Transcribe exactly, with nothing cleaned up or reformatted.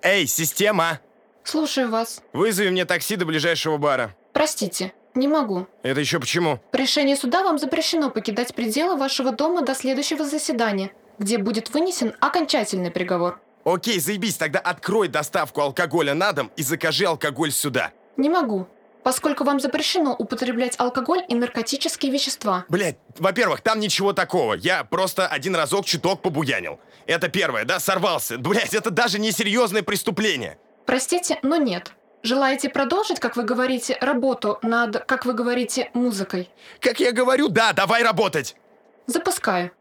Эй, система! Слушаю вас. Вызови мне такси до ближайшего бара. Простите, не могу. Это еще почему? По решению суда вам запрещено покидать пределы вашего дома до следующего заседания, где будет вынесен окончательный приговор. Окей, заебись, тогда открой доставку алкоголя на дом и закажи алкоголь сюда. Не могу, поскольку вам запрещено употреблять алкоголь и наркотические вещества. Блять, во-первых, там ничего такого. Я просто один разок чуток побуянил. Это первое, да, сорвался. Блять, это даже не серьезное преступление. Простите, но нет. Желаете продолжить, как вы говорите, работу над, как вы говорите, музыкой? Как я говорю, да, давай работать. Запускаю.